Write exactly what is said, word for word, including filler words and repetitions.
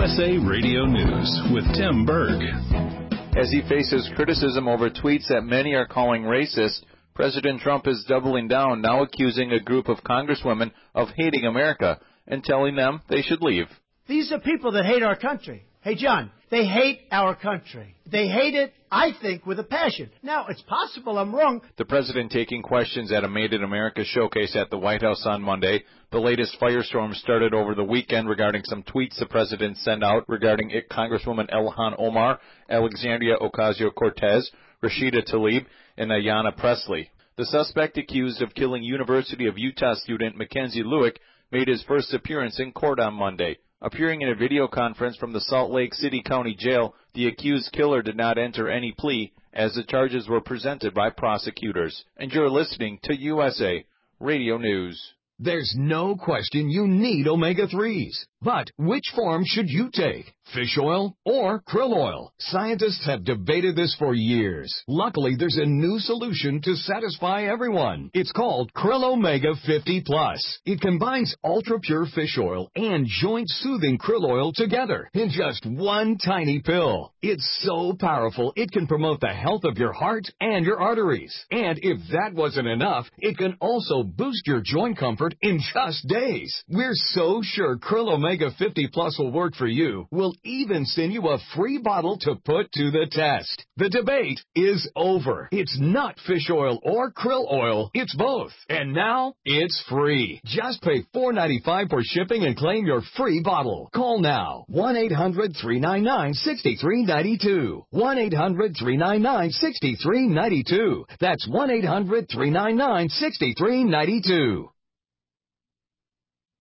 U S A Radio News with Tim Berg. As he faces criticism over tweets that many are calling racist, President Trump is doubling down, now accusing a group of congresswomen of hating America and telling them they should leave. These are people that hate our country. Hey, John, they hate our country. They hate it, I think, with a passion. Now, it's possible I'm wrong. The president taking questions at a Made in America showcase at the White House on Monday. The latest firestorm started over the weekend regarding some tweets the president sent out regarding it Congresswoman Ilhan Omar, Alexandria Ocasio-Cortez, Rashida Tlaib, and Ayanna Pressley. The suspect accused of killing University of Utah student Mackenzie Lueck made his first appearance in court on Monday. Appearing in a video conference from the Salt Lake City County Jail, the accused killer did not enter any plea as the charges were presented by prosecutors. And you're listening to U S A Radio News. There's no question you need omega threes. But which form should you take? Fish oil or krill oil? Scientists have debated this for years. Luckily, there's a new solution to satisfy everyone. It's called Krill Omega fifty plus. It combines ultra-pure fish oil and joint-soothing krill oil together in just one tiny pill. It's so powerful, it can promote the health of your heart and your arteries. And if that wasn't enough, it can also boost your joint comfort in just days. We're so sure Krill Omega fifty plus will work for you. We'll even send you a free bottle to put to the test. The debate is over. It's not fish oil or krill oil. It's both. And now it's free. Just pay four dollars and ninety-five cents for shipping and claim your free bottle. Call now. one eight hundred three nine nine six three nine two. one eight hundred three nine nine six three nine two. That's one eight hundred three nine nine six three nine two.